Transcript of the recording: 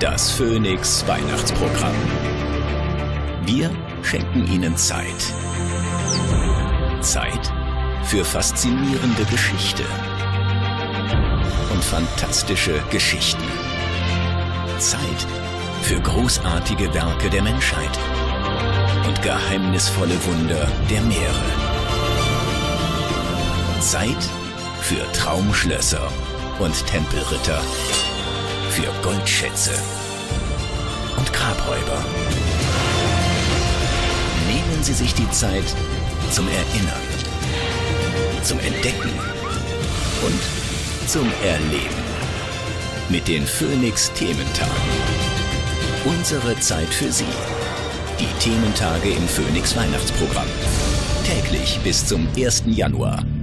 Das Phoenix Weihnachtsprogramm. Wir schenken Ihnen Zeit. Zeit für faszinierende Geschichte und fantastische Geschichten. Zeit für großartige Werke der Menschheit und geheimnisvolle Wunder der Meere. Zeit für Traumschlösser und Tempelritter, für Goldschätze und Grabräuber. Nehmen Sie sich die Zeit zum Erinnern, zum Entdecken und zum Erleben. Mit den Phoenix Thementagen. Unsere Zeit für Sie. Die Thementage im Phoenix Weihnachtsprogramm. Täglich bis zum 1. Januar.